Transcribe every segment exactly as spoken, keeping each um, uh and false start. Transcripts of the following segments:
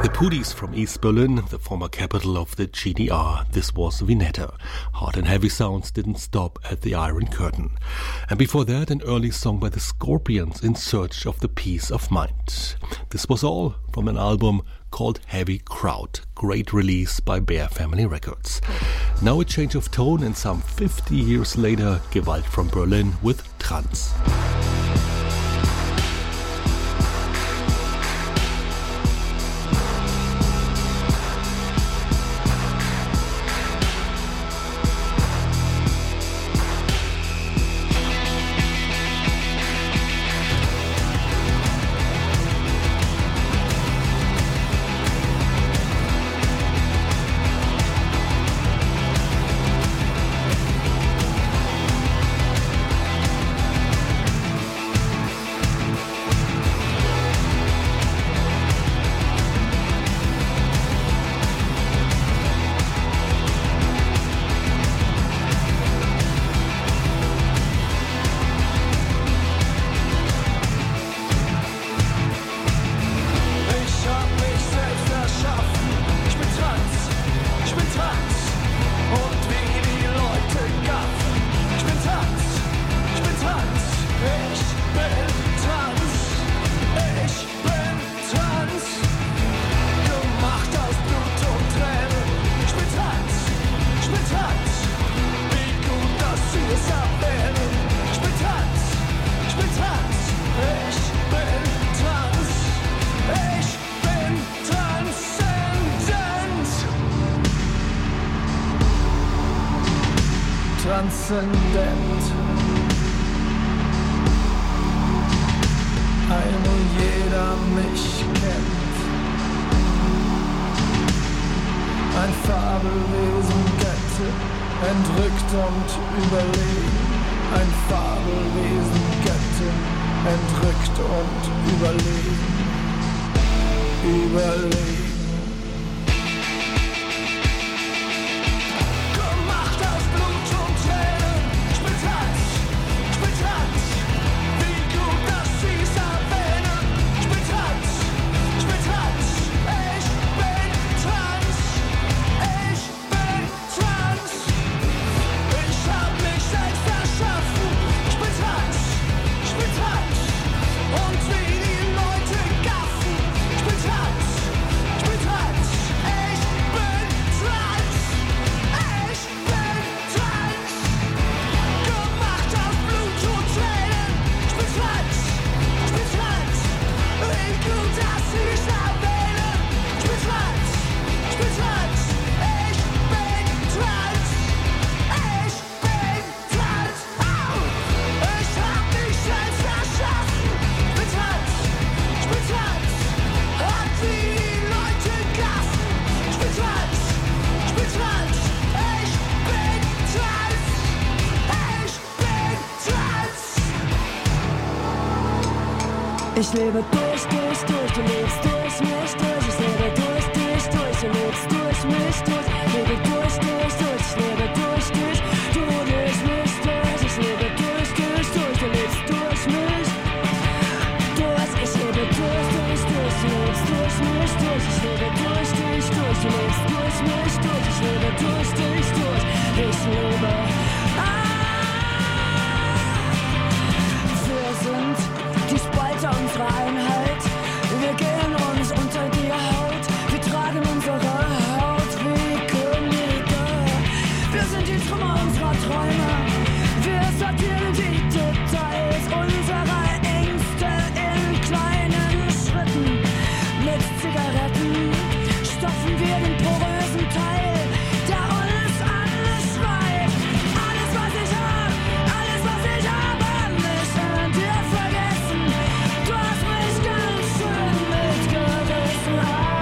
The Pooties from East Berlin, the former capital of the G D R. This was Vineta. Hard and heavy sounds didn't stop at the Iron Curtain. And before that, an early song by the Scorpions, In Search of the Peace of Mind. This was all from an album called Heavy Crowd. Great release by Bear Family Records. Now a change of tone, and some fifty years later, Gewalt from Berlin with Trans. Transzendent. Ein und jeder mich kennt. Ein Fabelwesen gettet, entrückt und überlegen. Ein Fabelwesen gettet, entrückt und überlegen. Überlegen. Ich lebe durch, durch, durch, du lebst durch mich durch. Ich lebe durch, durch, durch, du lebst durch mich durch. Ich lebe durch, durch, durch, ich lebe durch dich. Du durch mich durch. Ich lebe durch, durch, durch, du lebst durch mich durch. Ich lebe durch, durch, durch, du lebst durch mich durch. Ich lebe durch dich durch, du lebst durch mich durch. Ich lebe durch dich durch. Ich lebe. Wir sind die Spalter unserer Einheit. Wir gehen uns unter die Haut. Wir tragen unsere Haut wie Könige. Wir sind die Trümmer unserer Träume. Wir sortieren die Details unserer Ängste in kleinen Schritten. Mit Zigaretten stopfen wir den porösen Teil, der uns anschreit. Alles, was ich hab, alles, was ich habe, nicht an dir vergessen. Du hast mich ganz schön mitgerissen.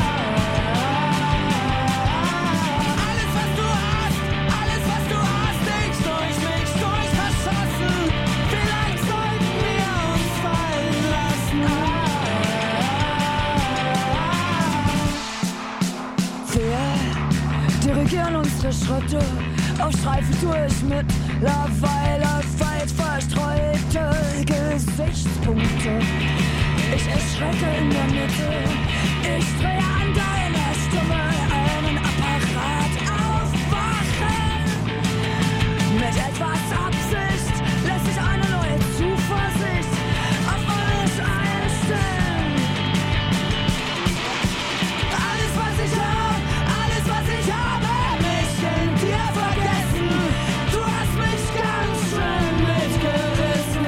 Alles, was du hast, alles, was du hast, dich durch mich durchverschossen. Vielleicht sollten wir uns fallen lassen. Wir dirigieren unsere Schritte auf Streife durch mittlerweile weit verstreute Gesichtspunkte. Ich erschrecke in der Mitte, ich drehe an deinem über einen Apparat aufwachen. Mit etwas Absicht lässt sich eine neue Zuversicht auf alles einstellen. Alles, was ich hab, alles, was ich habe, mich in dir vergessen. Du hast mich ganz schön mitgerissen.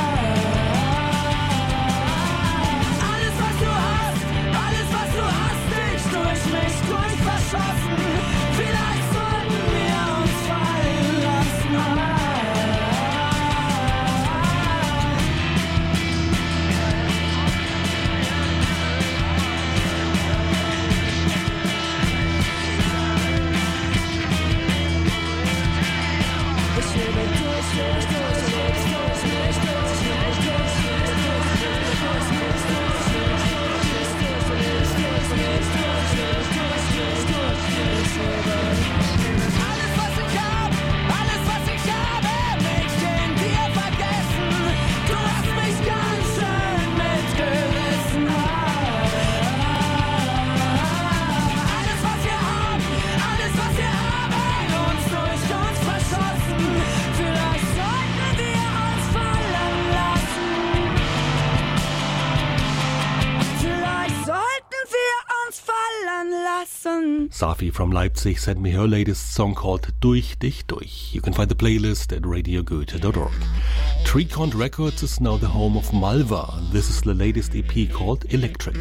Alles, was du hast, alles, was du hast, dich durch mich durchverschossen. Vielleicht sollten wir uns fallen lassen. Ich lebe durch, durch, durch, lebst durch mich, durch mich, durch mich, durch mich, alles, was ich hab, alles, was ich habe, mich in dir vergessen. Du hast mich ganz schön mitgerissen. Alles, was wir haben, alles, was wir haben, uns durch uns verschossen. Vielleicht sollten wir uns fallen lassen. Vielleicht sollten wir uns fallen lassen. Safi from Leipzig sent me her latest song called Durch dich durch. You can find the playlist at radio goethe dot org. Trecont Records is now the home of Malva. This is the latest E P called Electric.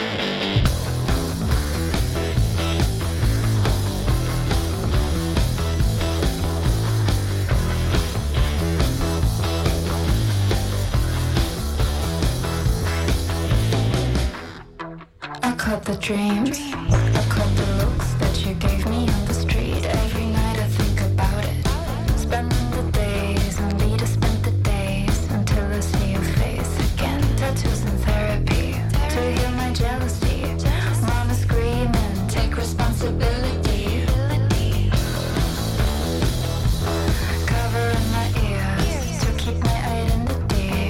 I caught the dreams, I caught the looks that you gave me on the street. Every night I think about it, spending the days, and we just spent the days until I see your face again. Tattoos and therapy to heal my jealousy. Wanna scream and take responsibility. Covering my ears to keep my identity.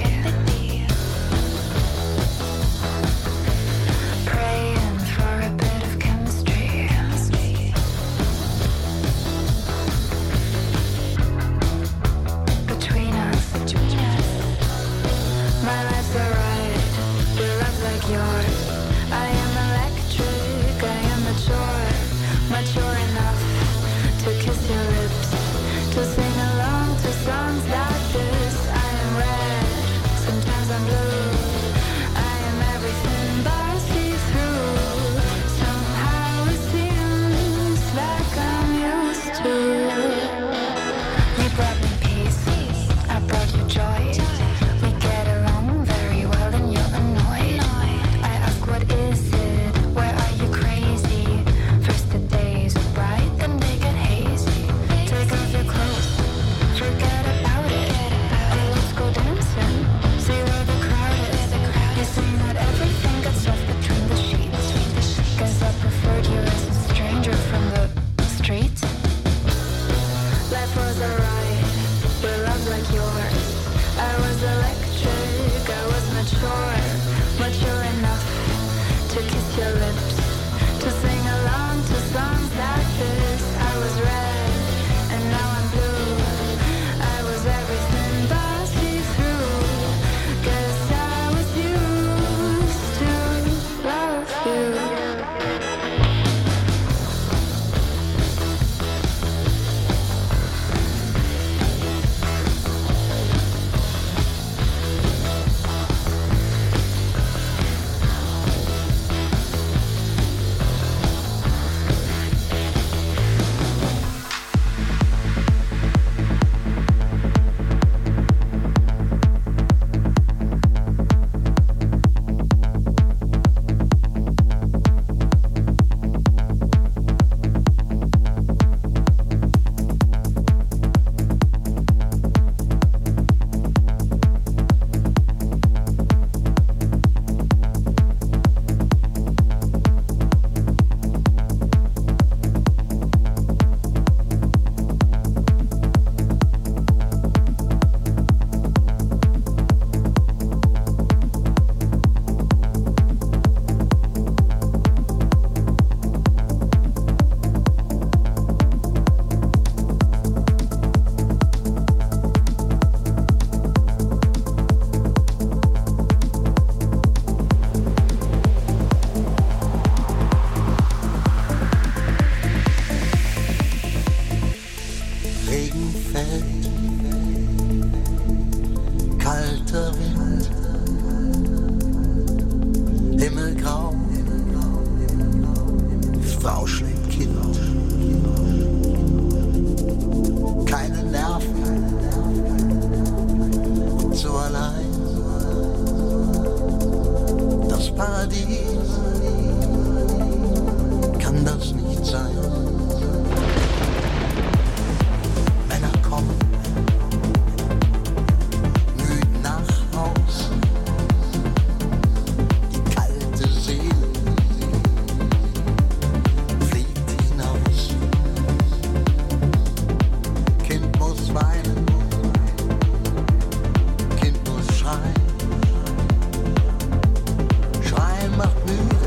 Praying for a bit of chemistry. Between us, my life's alright. Your love's like yours. I am electric, I am mature, mature enough to kiss your lips, to sing along to songs like this. I am red, sometimes I'm blue. I am everything but see-through. Somehow it seems like I'm used to. You brought me peace, I brought you joy. We get along very well and you're annoyed. I Paradies. Kann das nicht sein? Männer kommen müde nach Haus. Die kalte Seele fliegt hinaus. Kind muss weinen, Kind muss schreien. Schreien macht müde.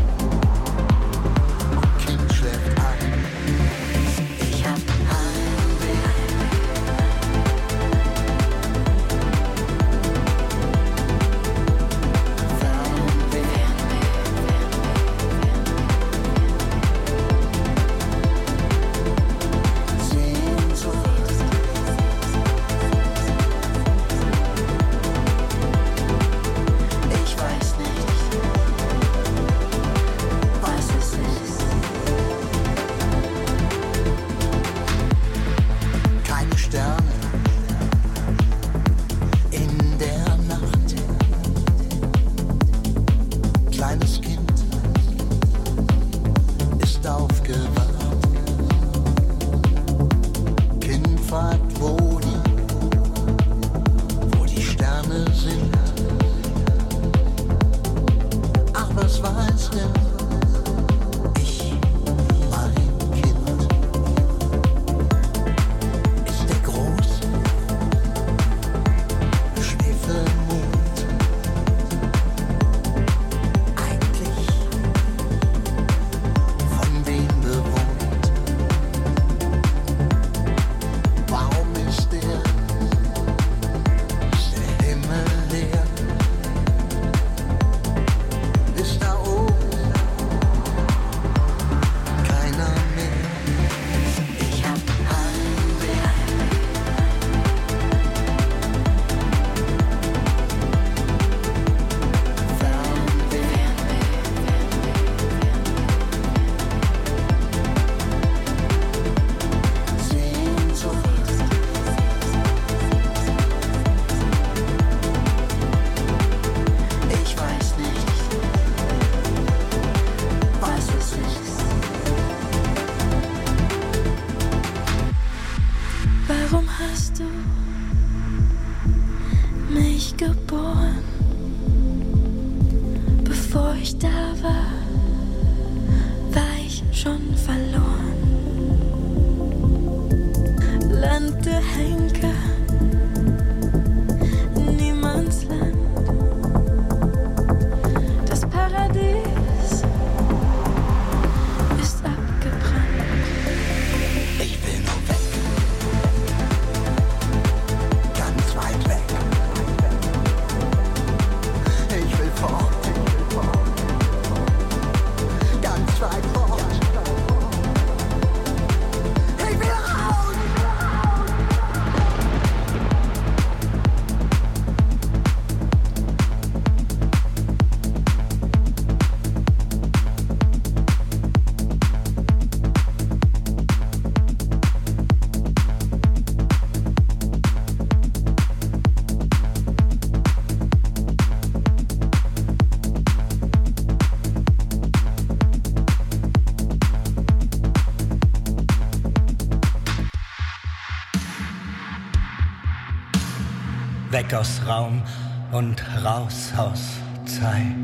Weg aus Raum und raus aus Zeit.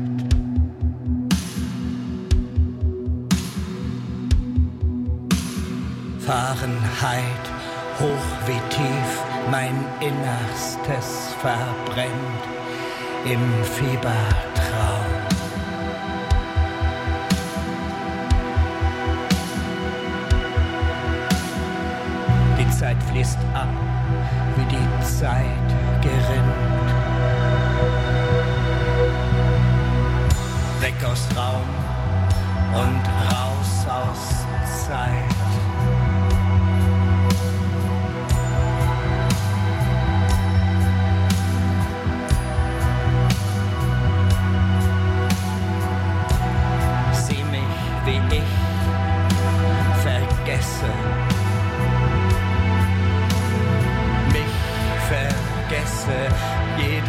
Fahrenheit, hoch wie tief, mein Innerstes verbrennt im Fiebertraum. Die Zeit fließt ab, wie die Zeit gerinnt. Weg aus Raum und raus aus Zeit. Sieh mich, wie ich vergesse. Mich vergesse.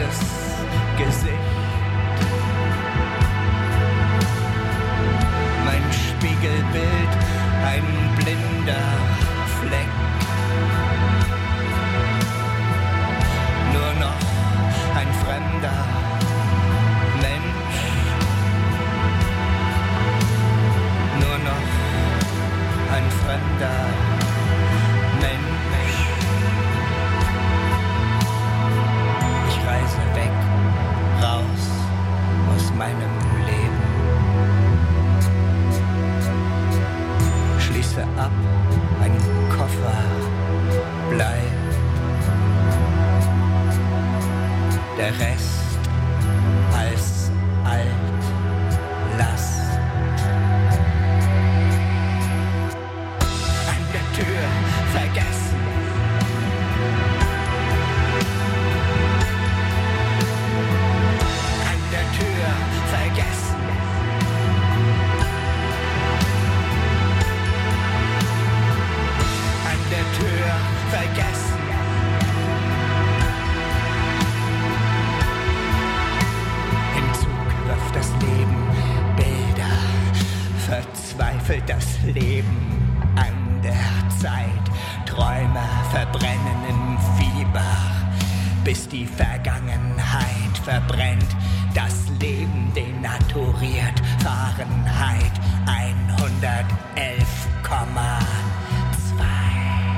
zweifelt das Leben an der Zeit. Träume verbrennen im Fieber, bis die Vergangenheit verbrennt. Das Leben denaturiert. Fahrenheit hundertelf Komma zwei.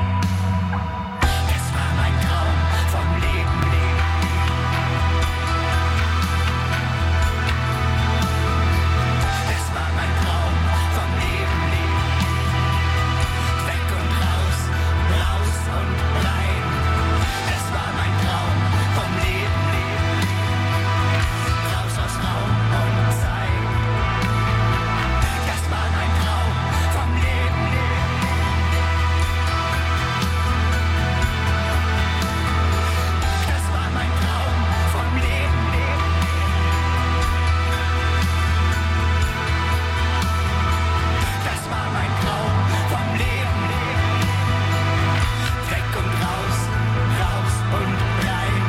Das war mein Traum vom Leben, Leben. Das war mein Traum vom Leben, Leben. Weg und raus, raus und rein. Das war mein Traum vom Leben, Leben. Raus aus Raum und Zeit. Das war mein Traum vom Leben, Leben. Das war mein Traum vom Leben, Leben. Das war mein Traum vom Leben, Leben. Weg und raus, raus und rein.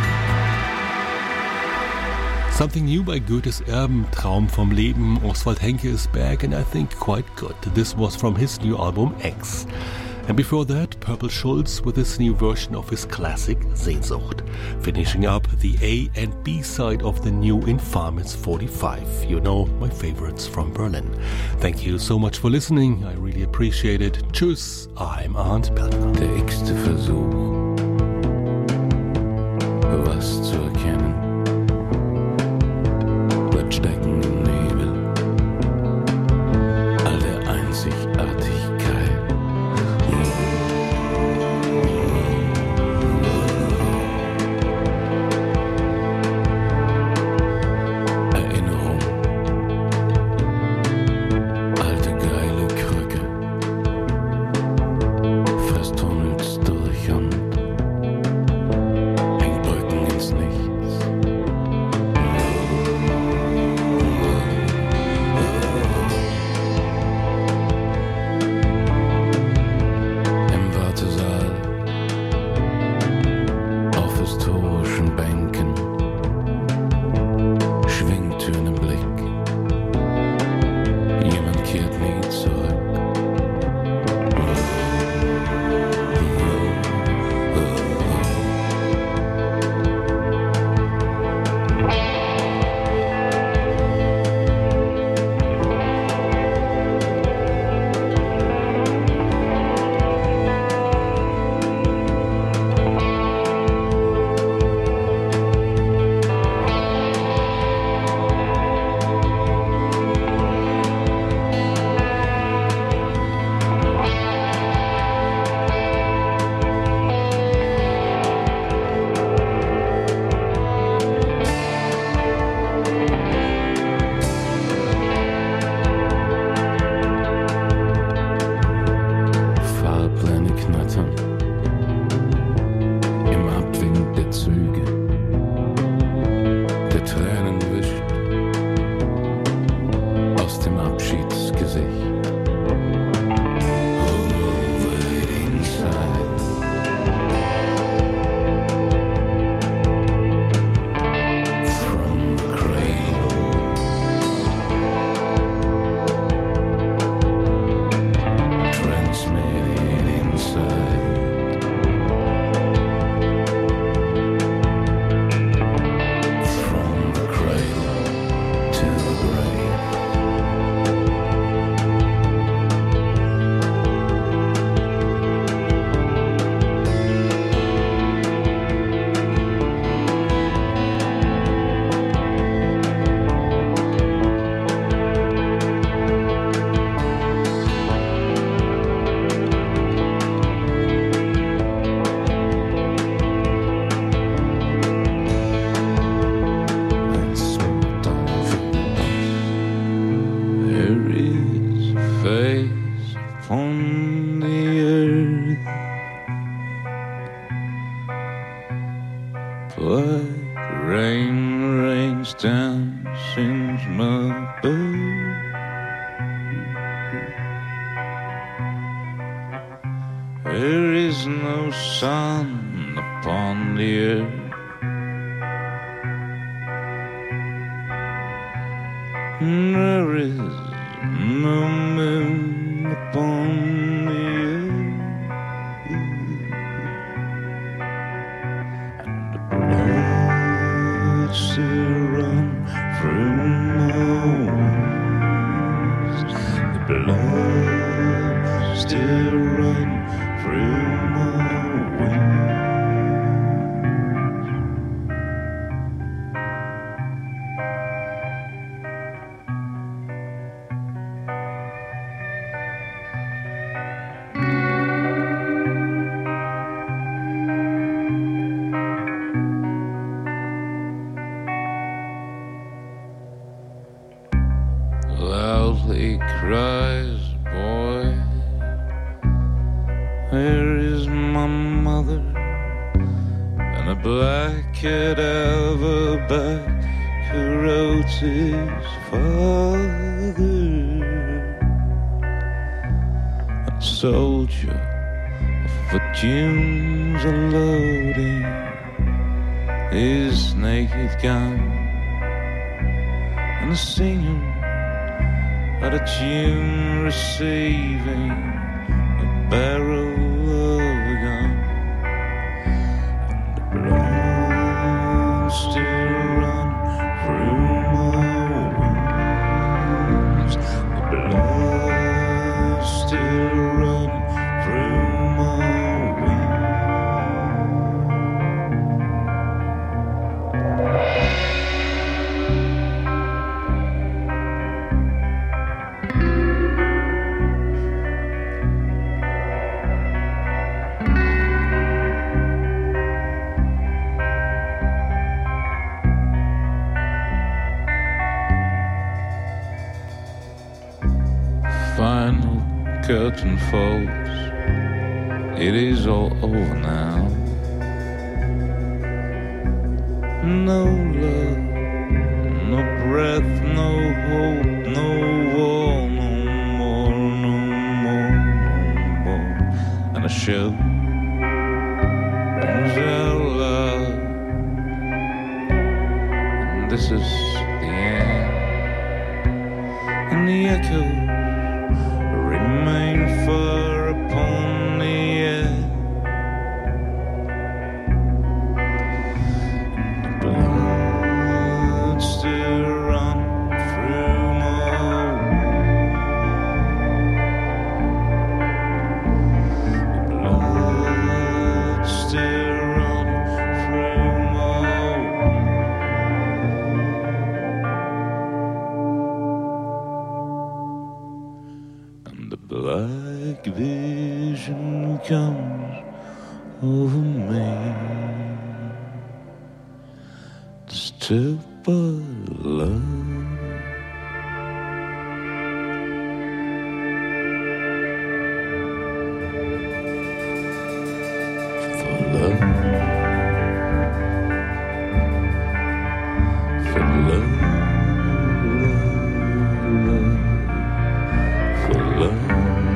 Something New by Goethes Erben, Traum vom Leben. Oswald Henke is back and I think quite good. This was from his new album X. And before that, Purple Schulz with his new version of his classic Sehnsucht. Finishing up the A and B side of the new Infames forty-five. You know, my favorites from Berlin. Thank you so much for listening. I really appreciate it. Tschüss, I'm Arndt Peltner. Der x-te Versuch, was zu erkennen, bleibt stecken im Nebel all der Einzigartigkeit. Erinnerung, alte geile Krücke, vertunnelt's durch und hängt Brücken ins Nichts. Im Wartesaal, auf historischen Bänken, Schwingtüren im Blick. Jemand kehrt nie zurück. Fahrpläne knattern im Abwind der Züge, der Tränen wischt aus dem Abschiedsgesicht. Over inside, from the cradle, transmitted inside. From the cradle to the grave. That's what I feel. There is a face upon the earth, but rain rains down since my birth. There is no sun upon the earth. There is no moon upon the earth, and the blood still run through my veins. The blood still run through my veins. Loudly cries boy, where is my mother? And a black-haired Everback who wrote his father. A soldier of dunes are loading his naked gun, and a singer at a tune receiving a barrel of a gun, and the blood still run through my veins. The blood still run through my final curtain falls, it is all over now. No love, no breath, no hope, no war, no more, no more, no more. And a show brings our love, and this is the end, and the echoes remain far upon the air. The blood still run through my veins. The blood still run through my veins. And the black vision comes over me, disturbed by love. For love, for love, love, love, for love.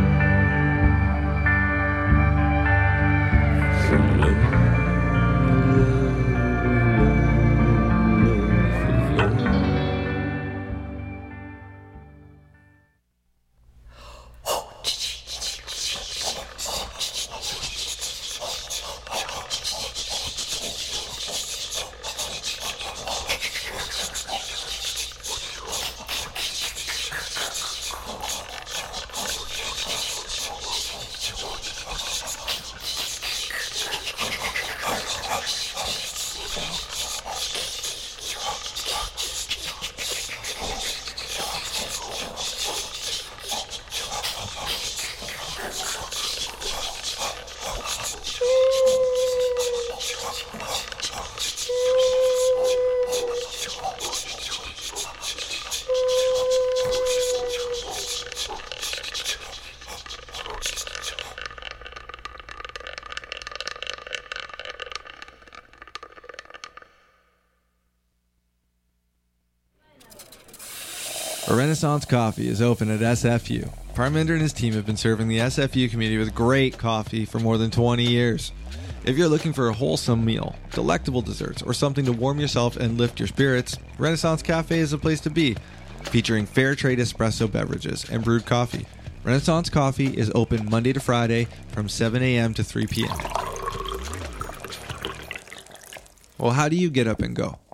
A Renaissance Coffee is open at S F U. Parminder and his team have been serving the S F U community with great coffee for more than twenty years. If you're looking for a wholesome meal, delectable desserts, or something to warm yourself and lift your spirits, Renaissance Cafe is a place to be. Featuring fair trade espresso beverages and brewed coffee, Renaissance Coffee is open Monday to Friday from seven a.m. to three p.m. Well, how do you get up and go?